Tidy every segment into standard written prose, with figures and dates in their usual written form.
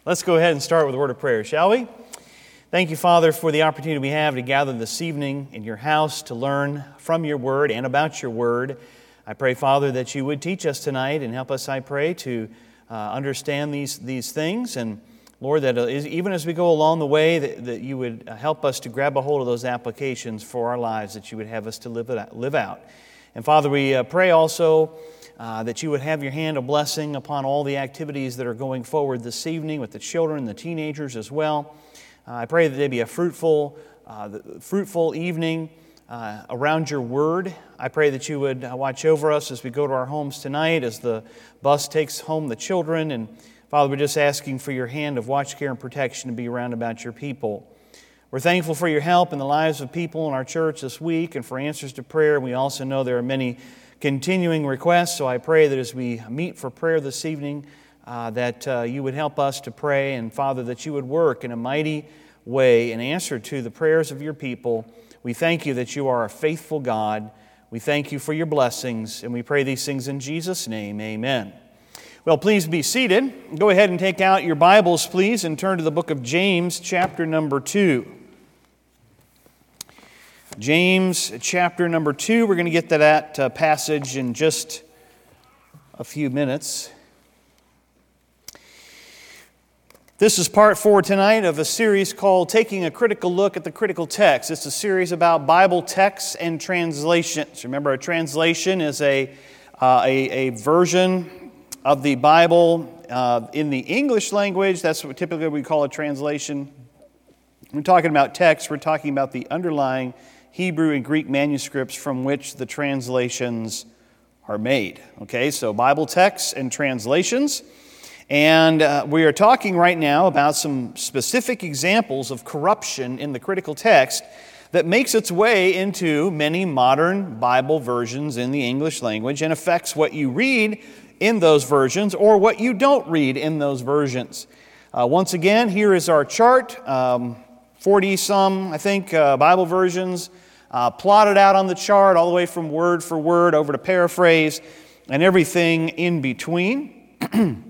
Let's go ahead and start with a word of prayer, shall we? Thank you, Father, for the opportunity we have to gather this evening in your house to learn from your word and about your word. I pray, Father, that you would teach us tonight and help us, I pray, to understand these things. And Lord, that even as we go along the way, that you would help us to grab a hold of those applications for our lives, that you would have us to live out. And Father, we pray also that you would have your hand of blessing upon all the activities that are going forward this evening with the children, the teenagers as well. I pray that they be a fruitful evening around your word. I pray that you would watch over us as we go to our homes tonight, as the bus takes home the children. And Father, we're just asking for your hand of watch, care, and protection to be around about your people. We're thankful for your help in the lives of people in our church this week and for answers to prayer. We also know there are many continuing requests, so I pray that as we meet for prayer this evening, that you would help us to pray, and Father, that you would work in a mighty way in answer to the prayers of your people. We thank you that you are a faithful God. We thank you for your blessings, and we pray these things in Jesus' name. Amen. Well, please be seated. Go ahead and take out your Bibles, please, and turn to the book of James, chapter number 2. James chapter number 2. We're going to get to that passage in just a few minutes. This is part 4 tonight of a series called Taking a Critical Look at the Critical Text. It's a series about Bible texts and translations. Remember, a translation is a version of the Bible in the English language. That's what typically we call a translation. When we're talking about text, we're talking about the underlying Hebrew and Greek manuscripts from which the translations are made. Okay, so Bible texts and translations. And we are talking right now about some specific examples of corruption in the critical text that makes its way into many modern Bible versions in the English language and affects what you read in those versions or what you don't read in those versions. Once again, here is our chart. 40-some, I think, Bible versions plotted out on the chart all the way from word for word over to paraphrase and everything in between.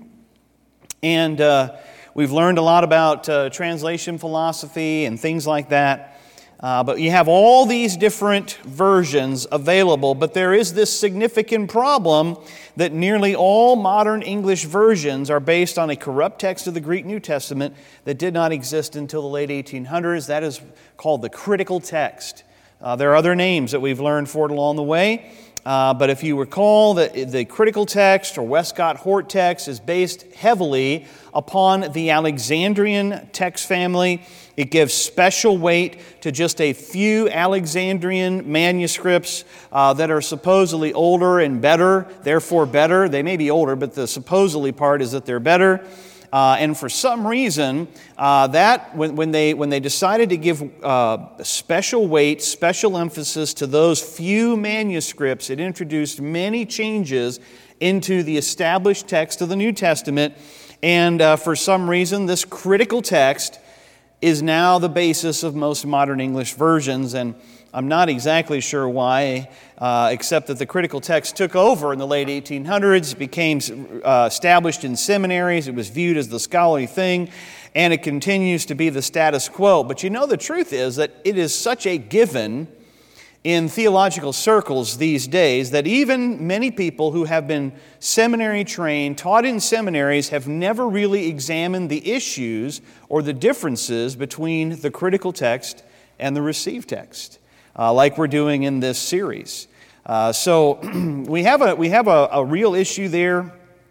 And we've learned a lot about translation philosophy and things like that. But you have all these different versions available, but there is this significant problem that nearly all modern English versions are based on a corrupt text of the Greek New Testament that did not exist until the late 1800s. That is called the critical text. There are other names that we've learned for it along the way. But if you recall, the critical text or Westcott Hort text is based heavily upon the Alexandrian text family. It gives special weight to just a few Alexandrian manuscripts that are supposedly older and better, therefore better. They may be older, but the supposedly part is that they're better. And for some reason, that when they decided to give special weight, special emphasis to those few manuscripts, it introduced many changes into the established text of the New Testament. And for some reason, this critical text is now the basis of most modern English versions. And I'm not exactly sure why, except that the critical text took over in the late 1800s. It became established in seminaries. It was viewed as the scholarly thing, and it continues to be the status quo. But you know, the truth is that it is such a given in theological circles these days that even many people who have been seminary trained, taught in seminaries, have never really examined the issues or the differences between the critical text and the received text. Like we're doing in this series. So we have a real issue there,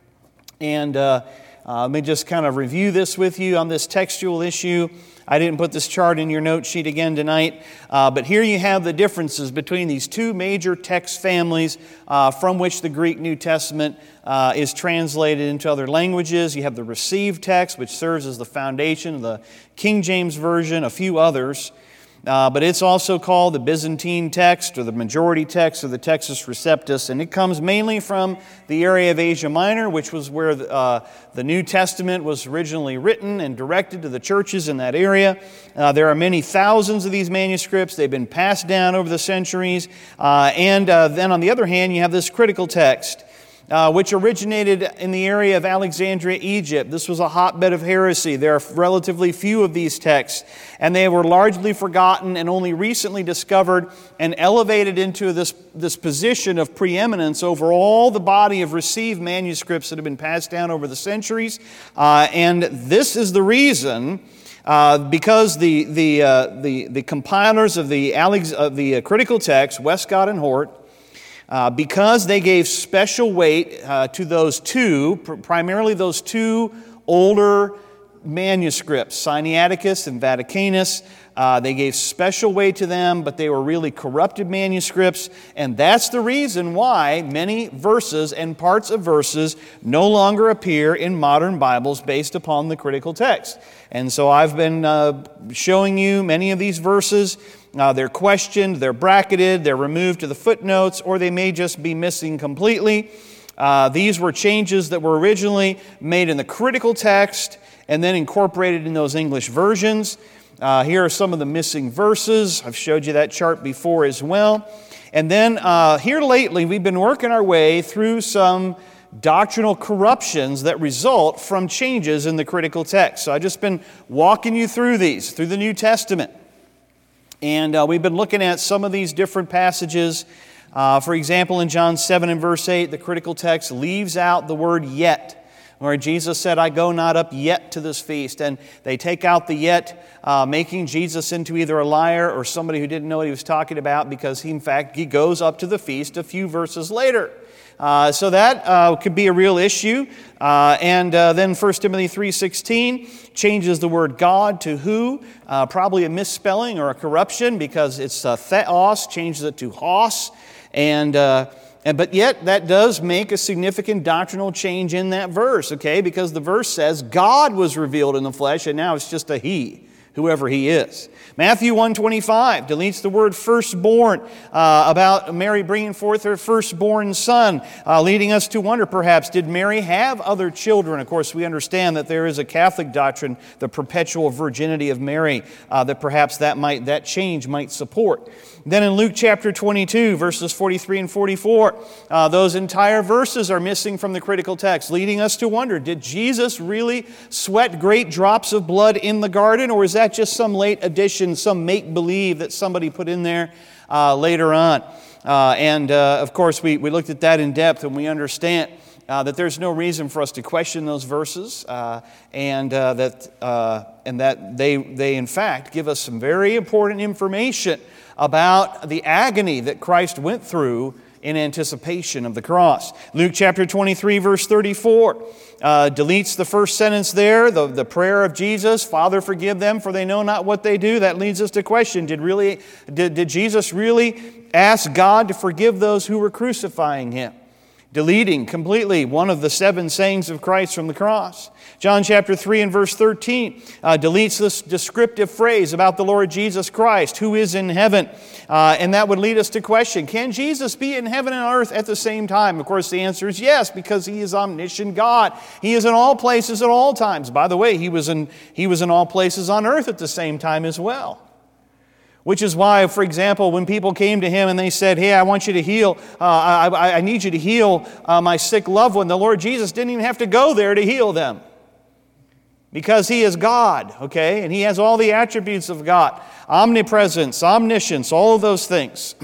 and let me just kind of review this with you on this textual issue. I didn't put this chart in your note sheet again tonight, but here you have the differences between these two major text families from which the Greek New Testament is translated into other languages. You have the received text, which serves as the foundation of the King James Version, a few others. But it's also called the Byzantine text or the majority text or the Textus Receptus, and it comes mainly from the area of Asia Minor, which was where the New Testament was originally written and directed to the churches in that area. There are many thousands of these manuscripts. They've been passed down over the centuries. And then on the other hand, you have this critical text. which originated in the area of Alexandria, Egypt. This was a hotbed of heresy. There are relatively few of these texts, and they were largely forgotten and only recently discovered and elevated into this position of preeminence over all the body of received manuscripts that have been passed down over the centuries. And this is the reason, because the compilers of the critical text, Westcott and Hort, because they gave special weight to those two, primarily those two older manuscripts, Sinaiticus and Vaticanus. They gave special weight to them, but they were really corrupted manuscripts, and that's the reason why many verses and parts of verses no longer appear in modern Bibles based upon the critical text. And so I've been showing you many of these verses. They're questioned, they're bracketed, they're removed to the footnotes, or they may just be missing completely. These were changes that were originally made in the critical text and then incorporated in those English versions. Here are some of the missing verses. I've showed you that chart before as well. And then here lately, we've been working our way through some doctrinal corruptions that result from changes in the critical text. So I've just been walking you through these, through the New Testament. And we've been looking at some of these different passages. For example, in John 7 and verse 8, the critical text leaves out the word yet, where Jesus said, I go not up yet to this feast. And they take out the yet, making Jesus into either a liar or somebody who didn't know what he was talking about, because he goes up to the feast a few verses later. So that could be a real issue. And then 1 Timothy 3:16 changes the word God to who, probably a misspelling or a corruption, because it's theos, changes it to hos. But yet that does make a significant doctrinal change in that verse, okay? Because the verse says God was revealed in the flesh, and now it's just a he, whoever he is. Matthew 1:25 deletes the word firstborn about Mary bringing forth her firstborn son, leading us to wonder perhaps, did Mary have other children? Of course, we understand that there is a Catholic doctrine, the perpetual virginity of Mary, that perhaps that change might support. Then in Luke chapter 22, verses 43 and 44, those entire verses are missing from the critical text, leading us to wonder, did Jesus really sweat great drops of blood in the garden, or is that just some late addition, some make-believe that somebody put in there later on? Of course, we looked at that in depth, and we understand that there's no reason for us to question those verses, and that they in fact give us some very important information about the agony that Christ went through in anticipation of the cross. Luke chapter 23, verse 34, deletes the first sentence there, the prayer of Jesus, Father, forgive them, for they know not what they do. That leads us to question, did Jesus really ask God to forgive those who were crucifying him? Deleting completely one of the 7 sayings of Christ from the cross. John chapter 3 and verse 13 deletes this descriptive phrase about the Lord Jesus Christ, who is in heaven. And that would lead us to question, can Jesus be in heaven and earth at the same time? Of course, the answer is yes, because he is omniscient God. He is in all places at all times. By the way, he was in all places on earth at the same time as well. Which is why, for example, when people came to him and they said, hey, I want you to heal, I need you to heal my sick loved one, the Lord Jesus didn't even have to go there to heal them. Because he is God, okay? And he has all the attributes of God. Omnipresence, omniscience, all of those things.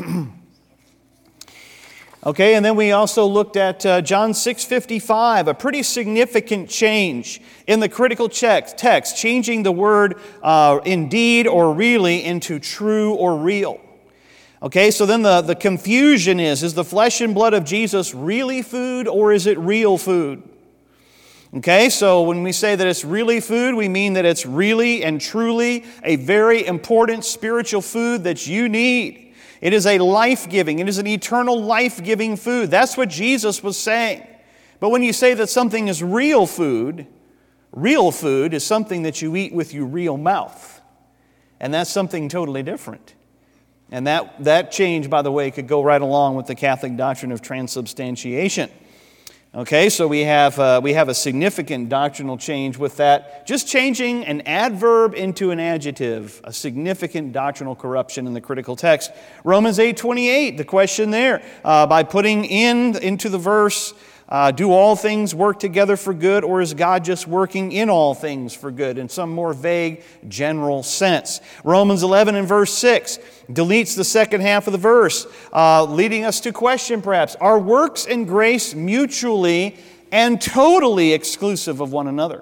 Okay, and then we also looked at John 6:55, a pretty significant change in the critical text, changing the word indeed or really into true or real. Okay, so then the confusion is the flesh and blood of Jesus really food or is it real food? Okay, so when we say that it's really food, we mean that it's really and truly a very important spiritual food that you need. It is a life-giving, it is an eternal life-giving food. That's what Jesus was saying. But when you say that something is real food is something that you eat with your real mouth. And that's something totally different. And that change, by the way, could go right along with the Catholic doctrine of transubstantiation. Okay, so we have a significant doctrinal change with that. Just changing an adverb into an adjective, a significant doctrinal corruption in the critical text. Romans 8:28, the question there, by putting into the verse Do all things work together for good, or is God just working in all things for good in some more vague, general sense? Romans 11 and verse 6 deletes the second half of the verse, leading us to question perhaps, are works and grace mutually and totally exclusive of one another?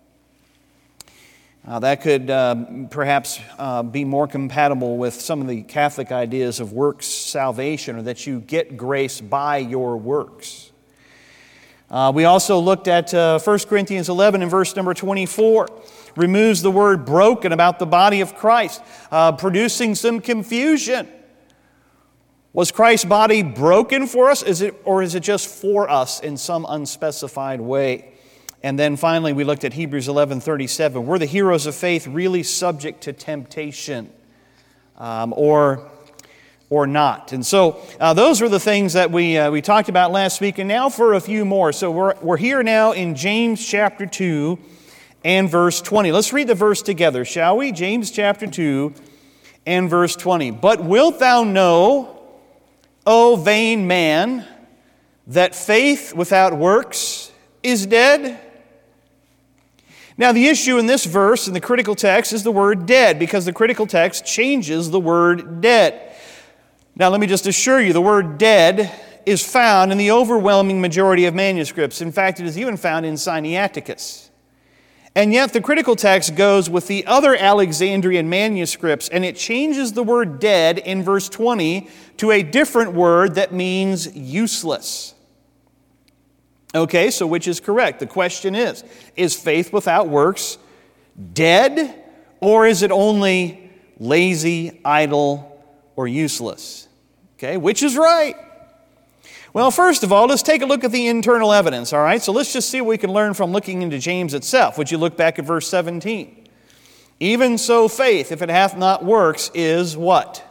That could perhaps be more compatible with some of the Catholic ideas of works salvation, or that you get grace by your works. We also looked at 1 Corinthians 11 and verse number 24. Removes the word broken about the body of Christ, producing some confusion. Was Christ's body broken for us, or is it just for us in some unspecified way? And then finally, we looked at Hebrews 11:37. Were the heroes of faith really subject to temptation, or not? And so those were the things that we talked about last week. And now for a few more. So we're here now in James chapter 2 and verse 20. Let's read the verse together, shall we? James chapter 2 and verse 20. But wilt thou know, O vain man, that faith without works is dead? Now, the issue in this verse, in the critical text, is the word dead, because the critical text changes the word dead. Now, let me just assure you, the word dead is found in the overwhelming majority of manuscripts. In fact, it is even found in Sinaiticus. And yet, the critical text goes with the other Alexandrian manuscripts, and it changes the word dead in verse 20 to a different word that means useless. Okay, so which is correct? The question is faith without works dead, or is it only lazy, idle, or useless? Okay, which is right? Well, first of all, let's take a look at the internal evidence, all right? So let's just see what we can learn from looking into James itself. Would you look back at verse 17? Even so faith, if it hath not works, is what?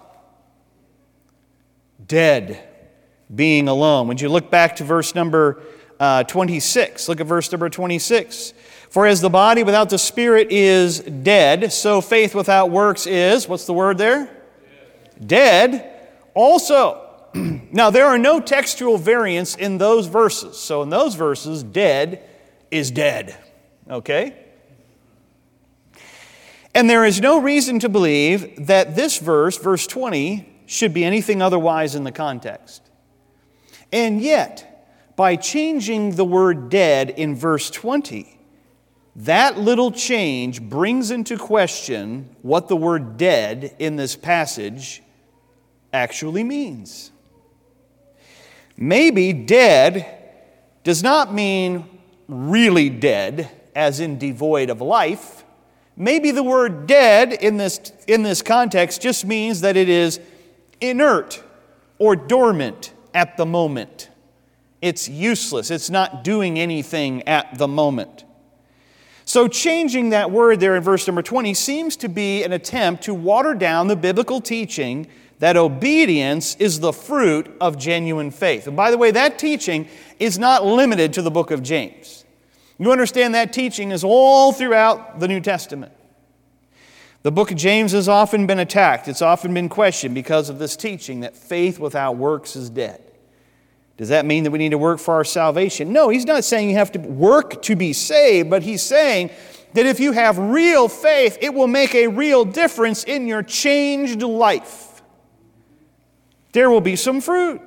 Dead, being alone. Would you look back to verse number 26. Look at verse number 26. For as the body without the spirit is dead, so faith without works is, what's the word there? Dead also. Now, there are no textual variants in those verses. So in those verses, dead is dead. Okay? And there is no reason to believe that this verse, verse 20, should be anything otherwise in the context. And yet, by changing the word dead in verse 20, that little change brings into question what the word dead in this passage actually means. Maybe dead does not mean really dead, as in devoid of life. Maybe the word dead in this context just means that it is inert or dormant at the moment. It's useless. It's not doing anything at the moment. So changing that word there in verse number 20 seems to be an attempt to water down the biblical teaching that obedience is the fruit of genuine faith. And by the way, that teaching is not limited to the book of James. You understand that teaching is all throughout the New Testament. The book of James has often been attacked. It's often been questioned because of this teaching that faith without works is dead. Does that mean that we need to work for our salvation? No, he's not saying you have to work to be saved, but he's saying that if you have real faith, it will make a real difference in your changed life. There will be some fruit.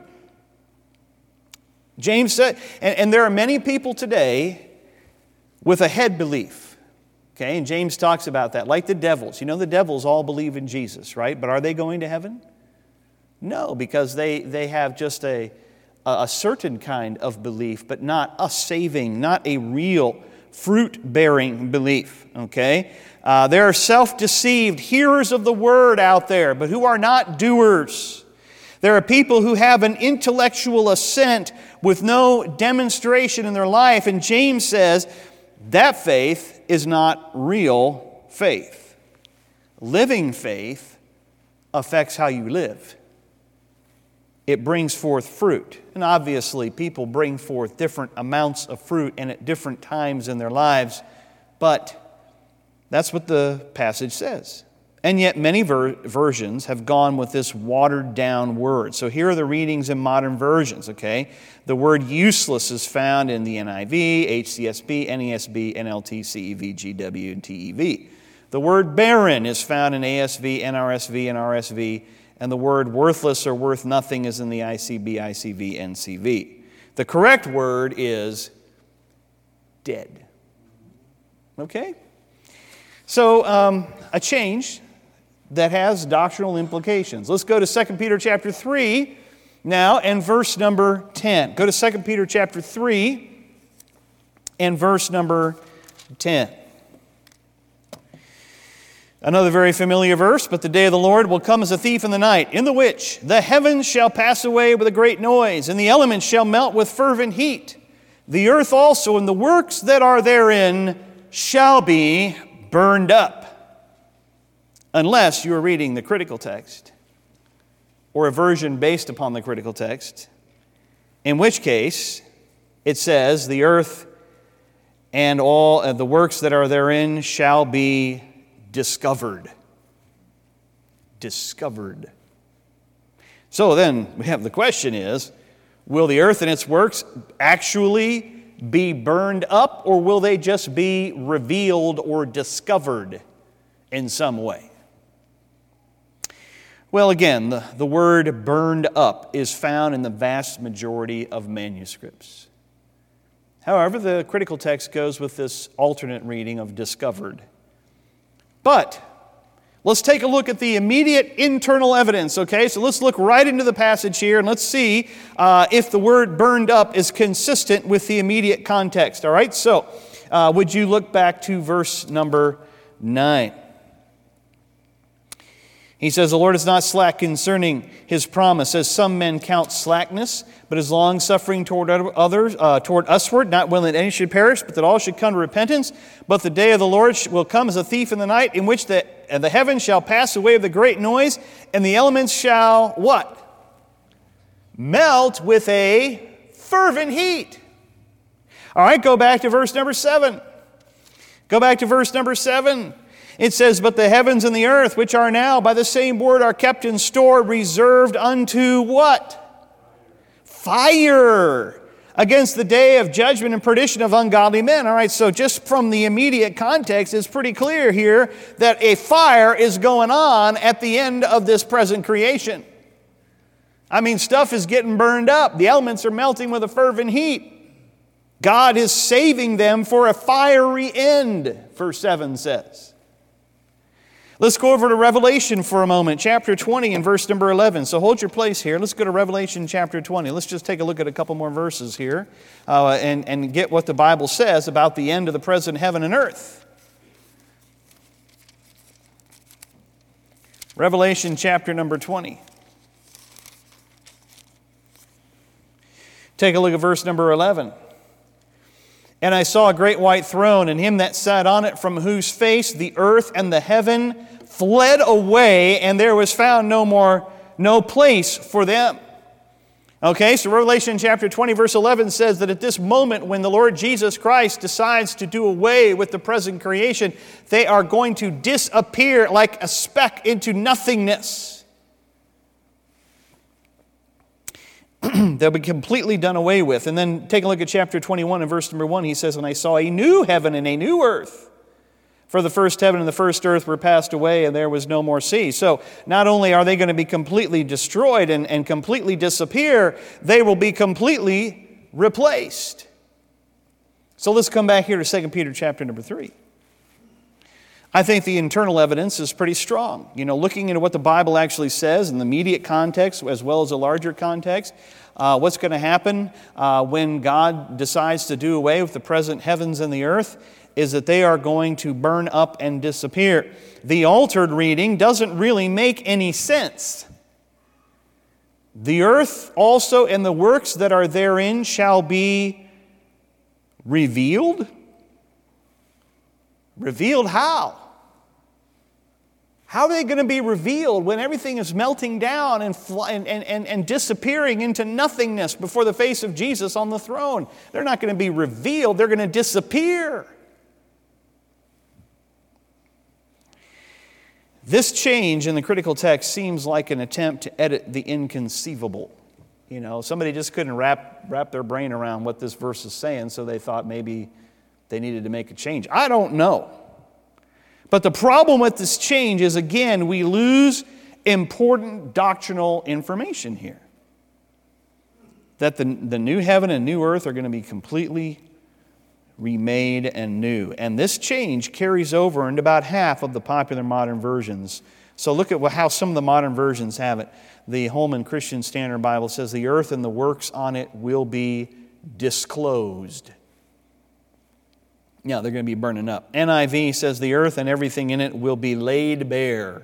James said, and there are many people today with a head belief. Okay, and James talks about that, like the devils. You know, the devils all believe in Jesus, right? But are they going to heaven? No, because they have just a certain kind of belief, but not a saving, not a real fruit-bearing belief, okay? There are self-deceived hearers of the word out there, but who are not doers. There are people who have an intellectual assent with no demonstration in their life, and James says that faith is not real faith. Living faith affects how you live. It brings forth fruit. And obviously, people bring forth different amounts of fruit and at different times in their lives. But that's what the passage says. And yet many versions have gone with this watered-down word. So here are the readings in modern versions, okay? The word useless is found in the NIV, HCSB, NESB, NLT, CEV, GW, and TEV. The word barren is found in ASV, NRSV, and RSV. And the word worthless or worth nothing is in the ICB, ICV, NCV. The correct word is dead. Okay? So, a change that has doctrinal implications. Let's go to 2 Peter chapter 3 now and verse number 10. Go to 2 Peter chapter 3 and verse number 10. Another very familiar verse, but the day of the Lord will come as a thief in the night, in the which the heavens shall pass away with a great noise, and the elements shall melt with fervent heat. The earth also and the works that are therein shall be burned up. Unless you are reading the critical text, or a version based upon the critical text, in which case it says, the earth and all of the works that are therein shall be discovered. Discovered. So then we have the question is, will the earth and its works actually be burned up, or will they just be revealed or discovered in some way? Well, again, the word burned up is found in the vast majority of manuscripts. However, the critical text goes with this alternate reading of discovered. But let's take a look at the immediate internal evidence, okay? So let's look right into the passage here and let's see if the word burned up is consistent with the immediate context, all right? So would you look back to verse number 9? He says, the Lord is not slack concerning His promise, as some men count slackness, but is long-suffering toward others, toward usward, not willing that any should perish, but that all should come to repentance. But the day of the Lord will come as a thief in the night, in which the heavens shall pass away with a great noise, and the elements shall, what? Melt with a fervent heat. All right, go back to verse number 7. Go back to verse number 7. It says, but the heavens and the earth, which are now by the same word, are kept in store, reserved unto what? Fire, against the day of judgment and perdition of ungodly men. All right, so just from the immediate context, it's pretty clear here that a fire is going on at the end of this present creation. I mean, stuff is getting burned up. The elements are melting with a fervent heat. God is saving them for a fiery end, verse 7 says. Let's go over to Revelation for a moment, chapter 20 and verse number 11. So hold your place here. Let's go to Revelation chapter 20. Let's just take a look at a couple more verses here and get what the Bible says about the end of the present heaven and earth. Revelation chapter number 20. Take a look at verse number 11. And I saw a great white throne, and him that sat on it, from whose face the earth and the heaven fled away, and there was found no place for them. Okay, so Revelation chapter 20, verse 11 says that at this moment when the Lord Jesus Christ decides to do away with the present creation, they are going to disappear like a speck into nothingness. They'll be completely done away with. And then take a look at chapter 21 and verse number 1. He says, and I saw a new heaven and a new earth. For the first heaven and the first earth were passed away, and there was no more sea. So not only are they going to be completely destroyed and completely disappear, they will be completely replaced. So let's come back here to 2 Peter chapter number 3. I think the internal evidence is pretty strong. You know, looking into what the Bible actually says in the immediate context as well as a larger context, what's going to happen when God decides to do away with the present heavens and the earth is that they are going to burn up and disappear. The altered reading doesn't really make any sense. The earth also and the works that are therein shall be revealed. Revealed how? How are they going to be revealed when everything is melting down and disappearing into nothingness before the face of Jesus on the throne? They're not going to be revealed. They're going to disappear. This change in the critical text seems like an attempt to edit the inconceivable. Somebody just couldn't wrap their brain around what this verse is saying, so they thought maybe they needed to make a change. I don't know. But the problem with this change is, again, we lose important doctrinal information here. That the new heaven and new earth are going to be completely remade and new. And this change carries over into about half of the popular modern versions. So look at how some of the modern versions have it. The Holman Christian Standard Bible says, the earth and the works on it will be disclosed. Yeah, they're going to be burning up. NIV says, the earth and everything in it will be laid bare.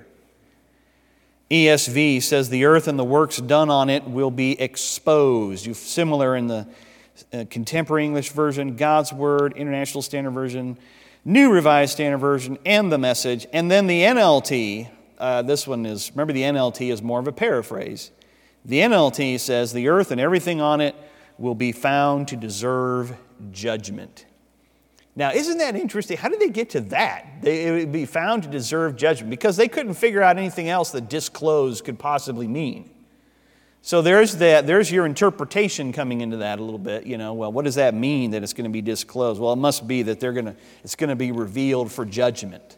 ESV says, the earth and the works done on it will be exposed. Similar in the Contemporary English Version, God's Word, International Standard Version, New Revised Standard Version, and the Message. And then the NLT, remember the NLT is more of a paraphrase. The NLT says, the earth and everything on it will be found to deserve judgment. Now, isn't that interesting? How did they get to that? It would be found to deserve judgment, because they couldn't figure out anything else that disclosed could possibly mean. So there's your interpretation coming into that a little bit. Well, what does that mean that it's going to be disclosed? Well, it must be that it's going to be revealed for judgment.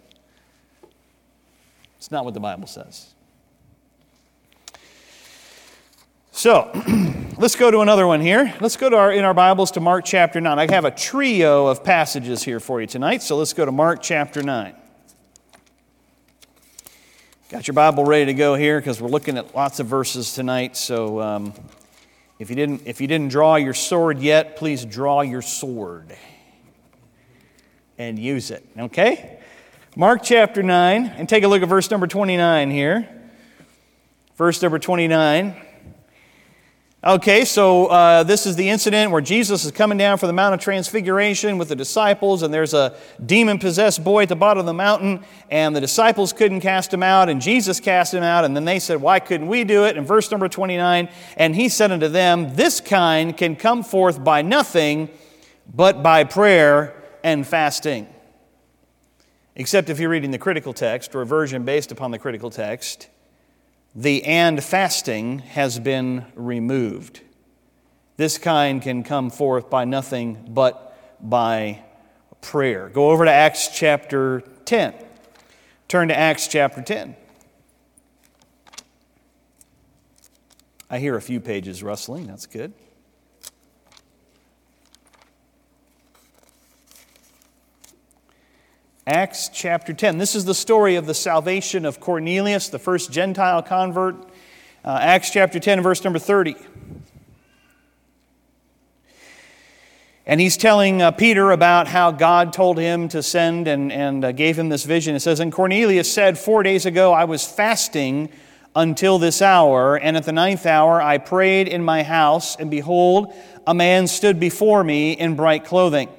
It's not what the Bible says. So, let's go to another one here. Let's go in our Bibles to Mark chapter 9. I have a trio of passages here for you tonight, so let's go to Mark chapter 9. Got your Bible ready to go here, because we're looking at lots of verses tonight. So if you didn't draw your sword yet, please draw your sword and use it. Okay? Mark chapter 9, and take a look at verse number 29 here. Verse number 29. Okay, so this is the incident where Jesus is coming down from the Mount of Transfiguration with the disciples, and there's a demon-possessed boy at the bottom of the mountain, and the disciples couldn't cast him out, and Jesus cast him out, and then they said, why couldn't we do it? In verse number 29, and he said unto them, this kind can come forth by nothing but by prayer and fasting. Except if you're reading the critical text, or a version based upon the critical text, the and fasting has been removed. This kind can come forth by nothing but by prayer. Go over to Acts chapter 10. Turn to Acts chapter 10. I hear a few pages rustling. That's good. Acts chapter 10. This is the story of the salvation of Cornelius, the first Gentile convert. Acts chapter 10, verse number 30. And he's telling Peter about how God told him to send and gave him this vision. It says, and Cornelius said, 4 days ago I was fasting until this hour, and at the 9th hour I prayed in my house, and behold, a man stood before me in bright clothing.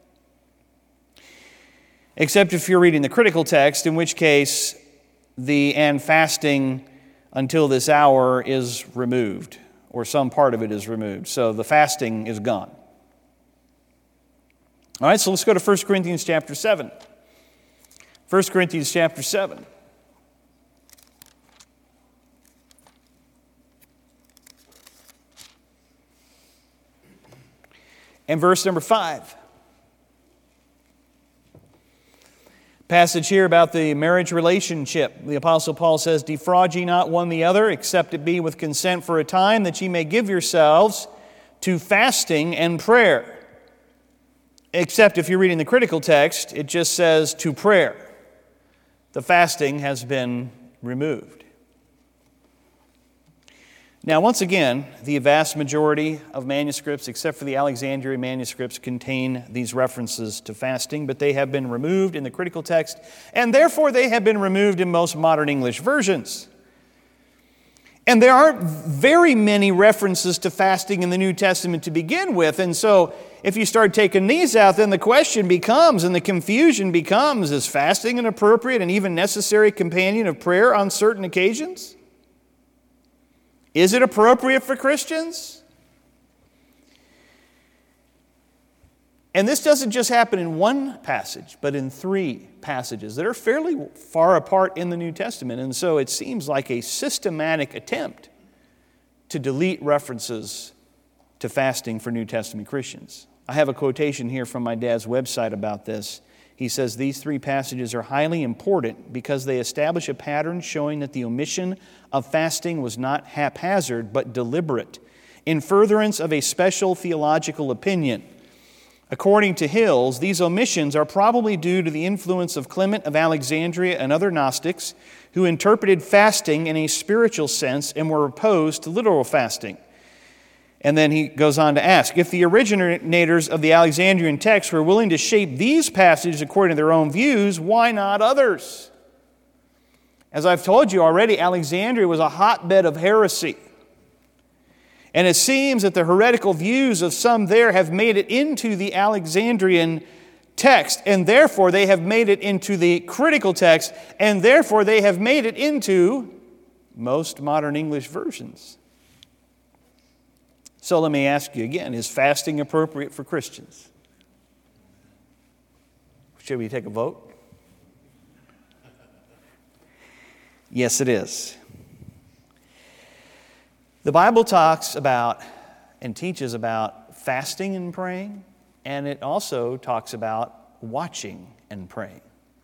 Except if you're reading the critical text, in which case the and fasting until this hour is removed, or some part of it is removed. So the fasting is gone. All right, so let's go to 1 Corinthians chapter 7. 1 Corinthians chapter 7. And verse number 5. Passage here about the marriage relationship. The Apostle Paul says, defraud ye not one the other, except it be with consent for a time, that ye may give yourselves to fasting and prayer. Except if you're reading the critical text, it just says to prayer. The fasting has been removed. Now, once again, the vast majority of manuscripts, except for the Alexandrian manuscripts, contain these references to fasting, but they have been removed in the critical text, and therefore they have been removed in most modern English versions. And there aren't very many references to fasting in the New Testament to begin with, and so if you start taking these out, then the question becomes, and the confusion becomes, is fasting an appropriate and even necessary companion of prayer on certain occasions? Is it appropriate for Christians? And this doesn't just happen in one passage, but in three passages that are fairly far apart in the New Testament. And so it seems like a systematic attempt to delete references to fasting for New Testament Christians. I have a quotation here from my dad's website about this. He says, these three passages are highly important because they establish a pattern showing that the omission of fasting was not haphazard but deliberate, in furtherance of a special theological opinion. According to Hills, these omissions are probably due to the influence of Clement of Alexandria and other Gnostics who interpreted fasting in a spiritual sense and were opposed to literal fasting. And then he goes on to ask, if the originators of the Alexandrian text were willing to shape these passages according to their own views, why not others? As I've told you already, Alexandria was a hotbed of heresy. And it seems that the heretical views of some there have made it into the Alexandrian text, and therefore they have made it into the critical text, and therefore they have made it into most modern English versions. So let me ask you again, is fasting appropriate for Christians? Should we take a vote? Yes, it is. The Bible talks about and teaches about fasting and praying, and it also talks about watching and praying.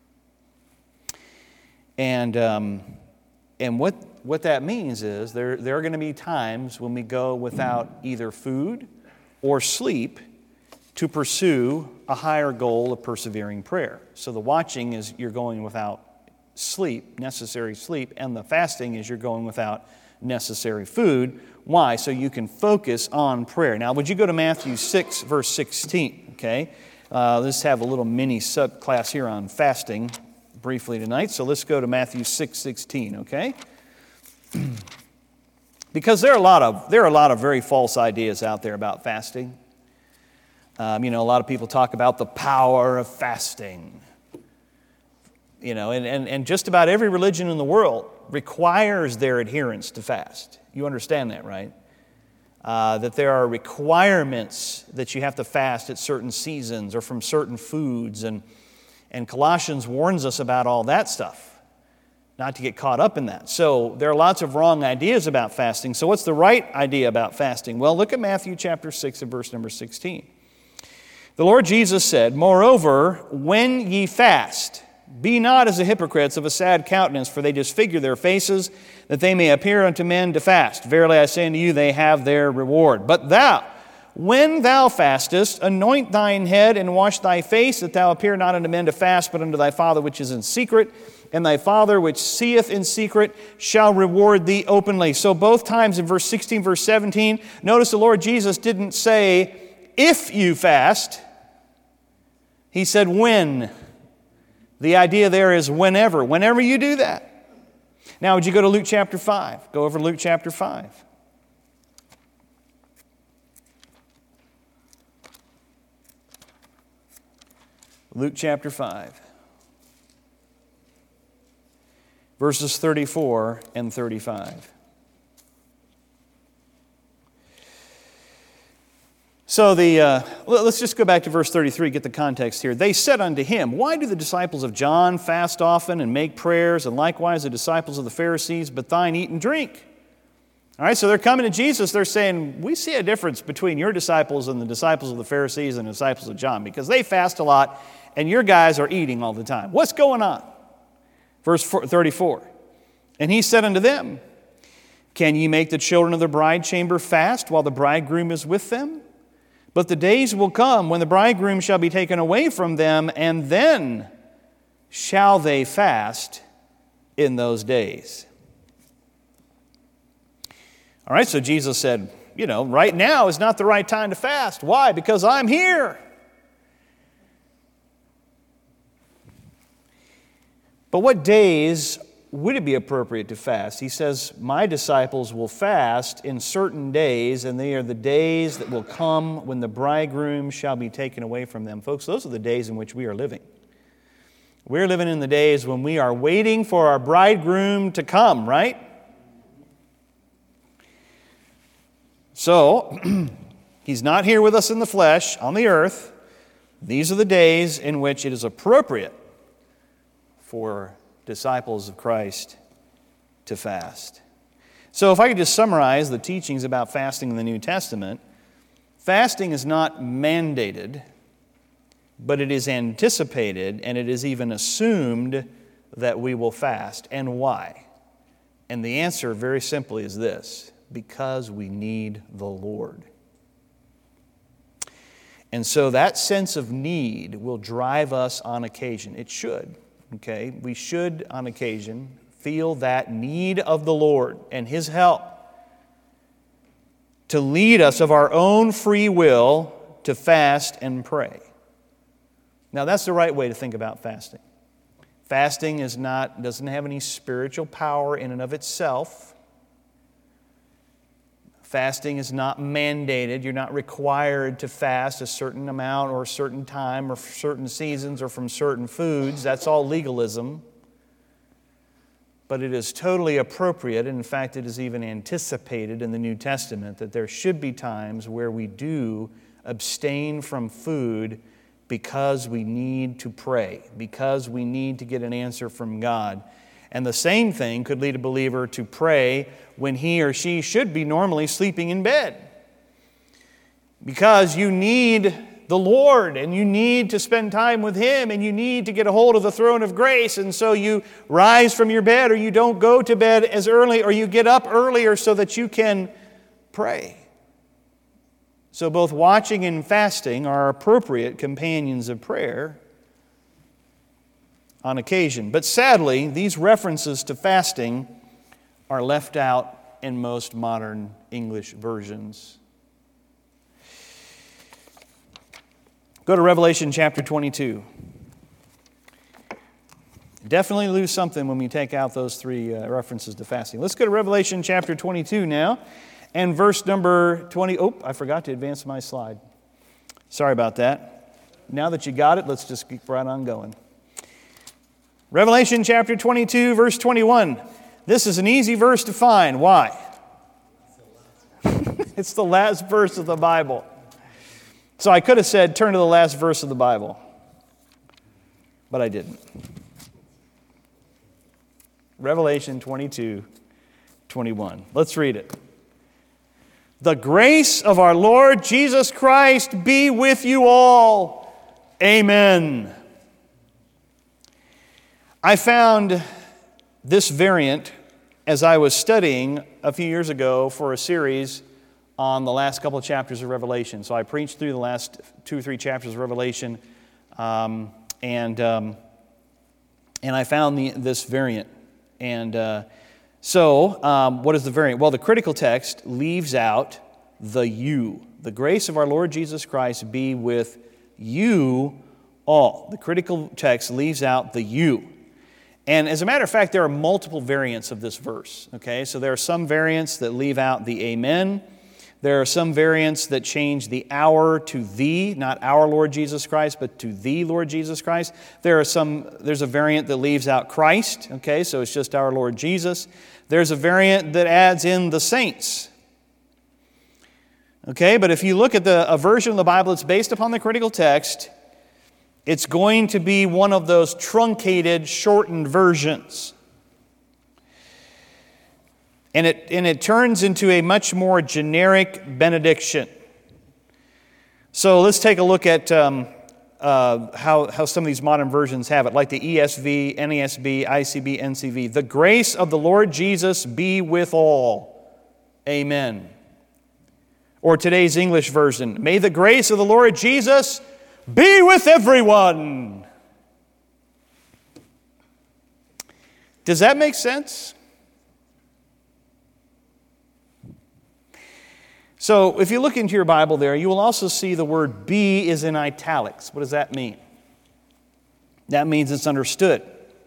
And what that means is there are going to be times when we go without either food or sleep to pursue a higher goal of persevering prayer. So the watching is you're going without sleep, necessary sleep, and the fasting is you're going without necessary food. Why? So you can focus on prayer. Now, would you go to Matthew 6, verse 16, okay? Let's have a little mini subclass here on fasting briefly tonight. So let's go to Matthew 6:16, okay? Because there are a lot of very false ideas out there about fasting. A lot of people talk about the power of fasting. And just about every religion in the world requires their adherents to fast. You understand that, right? That there are requirements that you have to fast at certain seasons or from certain foods. And Colossians warns us about all that stuff, not to get caught up in that. So there are lots of wrong ideas about fasting. So what's the right idea about fasting? Well, look at Matthew chapter 6 and verse number 16. The Lord Jesus said, moreover, when ye fast, be not as the hypocrites of a sad countenance, for they disfigure their faces, that they may appear unto men to fast. Verily I say unto you, they have their reward. But thou, when thou fastest, anoint thine head and wash thy face, that thou appear not unto men to fast, but unto thy Father which is in secret. And thy Father which seeth in secret shall reward thee openly. So both times in verse 16, verse 17, notice the Lord Jesus didn't say, if you fast. He said, when. The idea there is whenever you do that. Now, would you go to Luke chapter 5? Go over to Luke chapter 5. Luke chapter 5. Verses 34 and 35. So let's just go back to verse 33, get the context here. They said unto him, why do the disciples of John fast often and make prayers, and likewise the disciples of the Pharisees, but thine eat and drink? All right, so they're coming to Jesus. They're saying, we see a difference between your disciples and the disciples of the Pharisees and the disciples of John, because they fast a lot, and your guys are eating all the time. What's going on? Verse 34, and he said unto them, can ye make the children of the bride chamber fast while the bridegroom is with them? But the days will come when the bridegroom shall be taken away from them, and then shall they fast in those days. All right, so Jesus said, right now is not the right time to fast. Why? Because I'm here. But what days would it be appropriate to fast? He says, my disciples will fast in certain days, and they are the days that will come when the bridegroom shall be taken away from them. Folks, those are the days in which we are living. We're living in the days when we are waiting for our bridegroom to come, right? So, he's not here with us in the flesh, on the earth, These are the days in which it is appropriate for disciples of Christ to fast. So if I could just summarize the teachings about fasting in the New Testament, fasting is not mandated, but it is anticipated and it is even assumed that we will fast. And why? And the answer very simply is this: because we need the Lord. And so that sense of need will drive us on occasion. It should, okay? We should on occasion feel that need of the Lord and His help to lead us of our own free will to fast and pray. Now that's the right way to think about fasting. Fasting doesn't have any spiritual power in and of itself. Fasting is not mandated. You're not required to fast a certain amount or a certain time or certain seasons or from certain foods. That's all legalism. But it is totally appropriate. In fact, it is even anticipated in the New Testament that there should be times where we do abstain from food because we need to pray, because we need to get an answer from God. And the same thing could lead a believer to pray when he or she should be normally sleeping in bed. Because you need the Lord and you need to spend time with Him and you need to get a hold of the throne of grace. And so you rise from your bed, or you don't go to bed as early, or you get up earlier so that you can pray. So both watching and fasting are appropriate companions of prayer on occasion. But sadly, these references to fasting are left out in most modern English versions. Go to Revelation chapter 22. Definitely lose something when we take out those three references to fasting. Let's go to Revelation chapter 22 now. And verse number 20. Oh, I forgot to advance my slide. Sorry about that. Now that you got it, let's just keep right on going. Revelation chapter 22, verse 21. This is an easy verse to find. Why? It's the last verse of the Bible. So I could have said, turn to the last verse of the Bible. But I didn't. Revelation 22, 21. Let's read it. The grace of our Lord Jesus Christ be with you all. Amen. I found this variant as I was studying a few years ago for a series on the last couple of chapters of Revelation. So I preached through the last 2 or 3 chapters of Revelation, and I found this variant. And so what is the variant? Well, the critical text leaves out the you. The grace of our Lord Jesus Christ be with you all. The critical text leaves out the you. And as a matter of fact, there are multiple variants of this verse. Okay, so there are some variants that leave out the amen. There are some variants that change the our to thee, not our Lord Jesus Christ, but to thee, Lord Jesus Christ. There's a variant that leaves out Christ, okay, so it's just our Lord Jesus. There's a variant that adds in the saints. Okay, but if you look at a version of the Bible that's based upon the critical text, it's going to be one of those truncated, shortened versions. And it turns into a much more generic benediction. So let's take a look at how some of these modern versions have it, like the ESV, NASB, ICB, NCV. The grace of the Lord Jesus be with all. Amen. Or today's English version, may the grace of the Lord Jesus be with everyone. Does that make sense? So if you look into your Bible there, you will also see the word be is in italics. What does that mean? That means it's understood.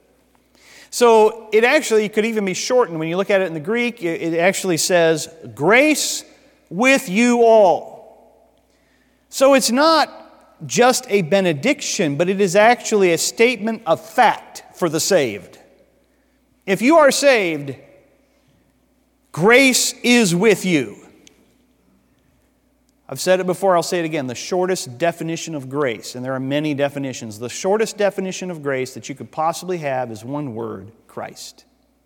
So it actually could even be shortened. When you look at it in the Greek, it actually says, grace with you all. So it's not just a benediction, but it is actually a statement of fact for the saved. If you are saved, grace is with you. I've said it before, I'll say it again. The shortest definition of grace, and there are many definitions, the shortest definition of grace that you could possibly have is one word: Christ.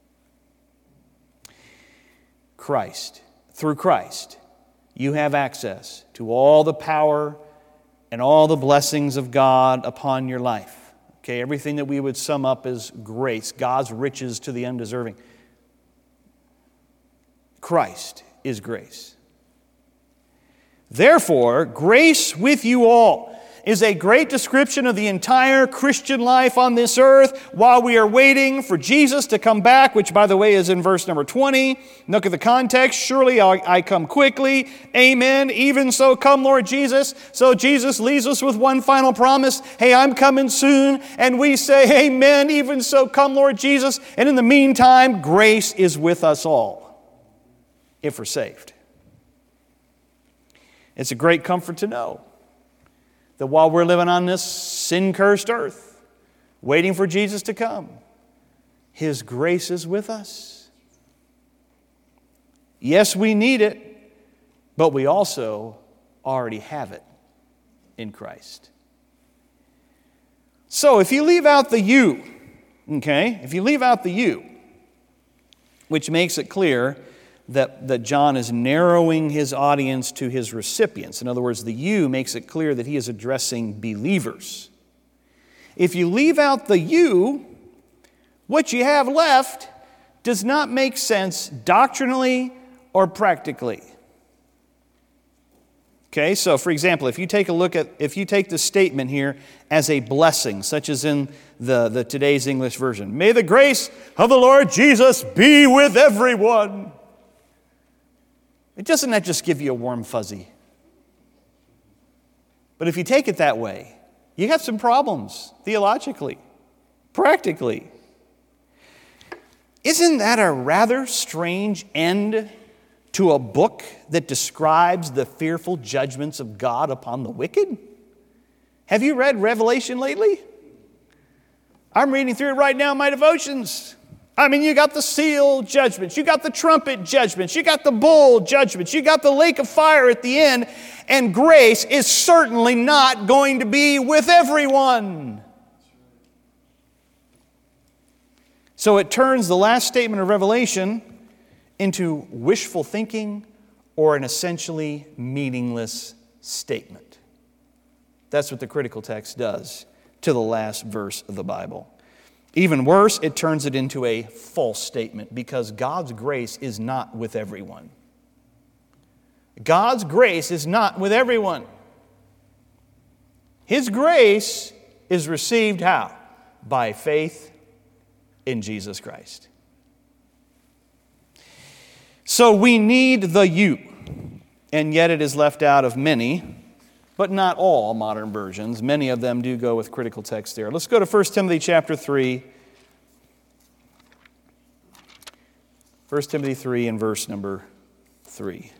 Christ. Through Christ, you have access to all the power and all the blessings of God upon your life. Okay, everything that we would sum up as grace, God's riches to the undeserving. Christ is grace. Therefore, grace with you all is a great description of the entire Christian life on this earth while we are waiting for Jesus to come back, which, by the way, is in verse number 20. Look at the context. Surely I come quickly. Amen. Even so, come, Lord Jesus. So Jesus leaves us with one final promise. Hey, I'm coming soon. And we say, amen. Even so, come, Lord Jesus. And in the meantime, grace is with us all, if we're saved. It's a great comfort to know that while we're living on this sin-cursed earth, waiting for Jesus to come, His grace is with us. Yes, we need it, but we also already have it in Christ. So if you leave out the you, okay, if you leave out the you, which makes it clear that John is narrowing his audience to his recipients. In other words, the you makes it clear that he is addressing believers. If you leave out the you, what you have left does not make sense doctrinally or practically. Okay, so for example, if you take the statement here as a blessing, such as in the today's English version, may the grace of the Lord Jesus be with everyone. Doesn't that just give you a warm fuzzy? But if you take it that way, you have some problems theologically, practically. Isn't that a rather strange end to a book that describes the fearful judgments of God upon the wicked? Have you read Revelation lately? I'm reading through it right now in my devotions. I mean, you got the seal judgments, you got the trumpet judgments, you got the bowl judgments, you got the lake of fire at the end, and grace is certainly not going to be with everyone. So it turns the last statement of Revelation into wishful thinking or an essentially meaningless statement. That's what the critical text does to the last verse of the Bible. Even worse, it turns it into a false statement because God's grace is not with everyone. God's grace is not with everyone. His grace is received how? By faith in Jesus Christ. So we need the you, and yet it is left out of many, but not all modern versions. Many of them do go with critical text there. Let's go to 1 Timothy chapter 3. 1 Timothy 3 and verse number 3.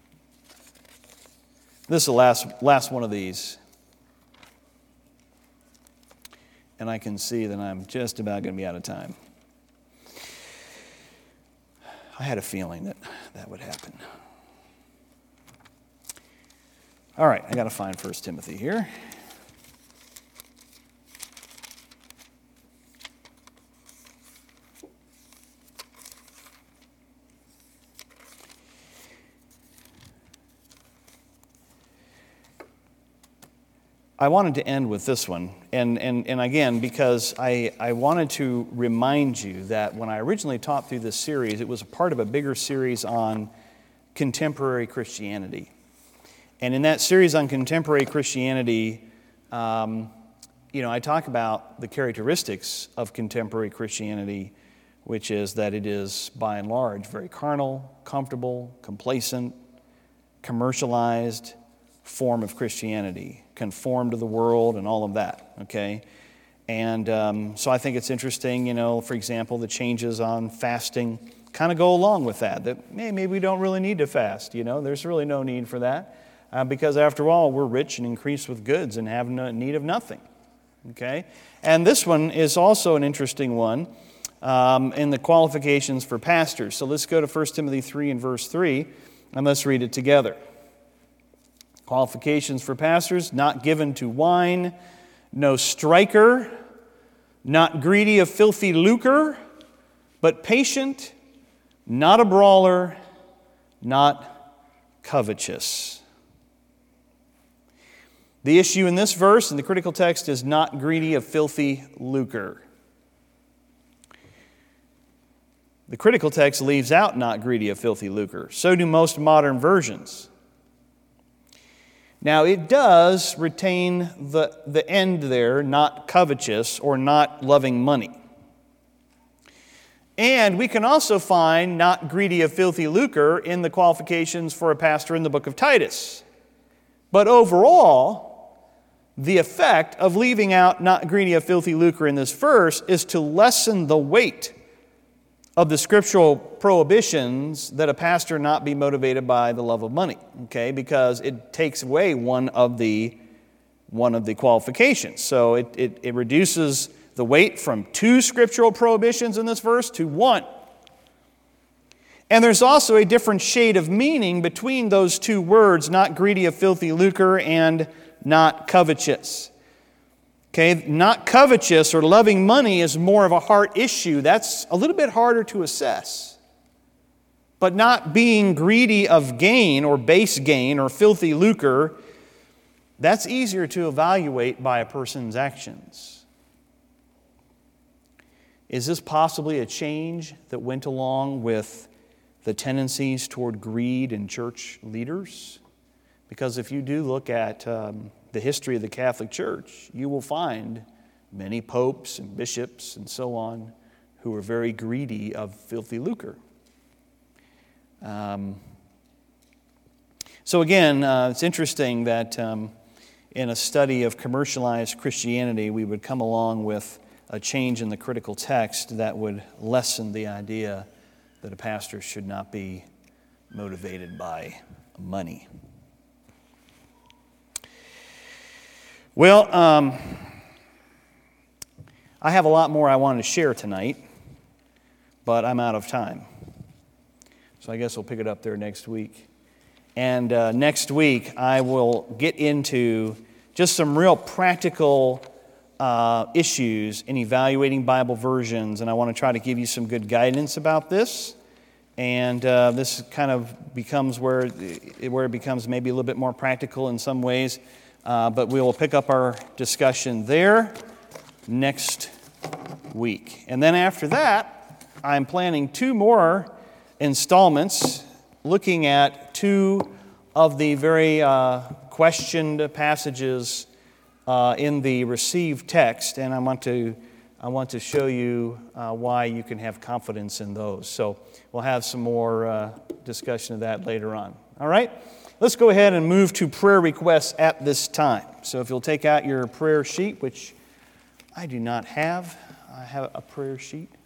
This is the last one of these. And I can see that I'm just about going to be out of time. I had a feeling that would happen. All right, I got to find 1 Timothy here. I wanted to end with this one, and again, because I wanted to remind you that when I originally taught through this series, it was a part of a bigger series on contemporary Christianity. And in that series on contemporary Christianity, I talk about the characteristics of contemporary Christianity, which is that it is, by and large, very carnal, comfortable, complacent, commercialized form of Christianity, conform to the world and all of that, okay? And so I think it's interesting, for example, the changes on fasting kind of go along with that maybe we don't really need to fast, there's really no need for that because after all, we're rich and increased with goods and have no need of nothing, okay? And this one is also an interesting one in the qualifications for pastors. So let's go to 1 Timothy 3 and verse 3 and let's read it together. Qualifications for pastors: not given to wine, no striker, not greedy of filthy lucre, but patient, not a brawler, not covetous. The issue in this verse, in the critical text, is not greedy of filthy lucre. The critical text leaves out not greedy of filthy lucre. So do most modern versions. Now, it does retain the end there, not covetous or not loving money. And we can also find not greedy of filthy lucre in the qualifications for a pastor in the book of Titus. But overall, the effect of leaving out not greedy of filthy lucre in this verse is to lessen the weight of the scriptural prohibitions that a pastor not be motivated by the love of money, okay? Because it takes away one of the qualifications. So it reduces the weight from 2 scriptural prohibitions in this verse to 1. And there's also a different shade of meaning between those 2 words, not greedy of filthy lucre and not covetous. Okay, not covetous or loving money is more of a heart issue. That's a little bit harder to assess. But not being greedy of gain or base gain or filthy lucre, that's easier to evaluate by a person's actions. Is this possibly a change that went along with the tendencies toward greed in church leaders? Because if you do look at the history of the Catholic Church, you will find many popes and bishops and so on who were very greedy of filthy lucre. So again, it's interesting that in a study of commercialized Christianity, we would come along with a change in the critical text that would lessen the idea that a pastor should not be motivated by money. Well, I have a lot more I want to share tonight, but I'm out of time. So I guess we'll pick it up there next week. And next week, I will get into just some real practical issues in evaluating Bible versions, and I want to try to give you some good guidance about this. And this kind of becomes where it becomes maybe a little bit more practical in some ways. But we will pick up our discussion there next week. And then after that, I'm planning 2 more installments looking at 2 of the very questioned passages in the received text. And I want to show you why you can have confidence in those. So we'll have some more discussion of that later on. All right? Let's go ahead and move to prayer requests at this time. So if you'll take out your prayer sheet, which I do not have. I have a prayer sheet.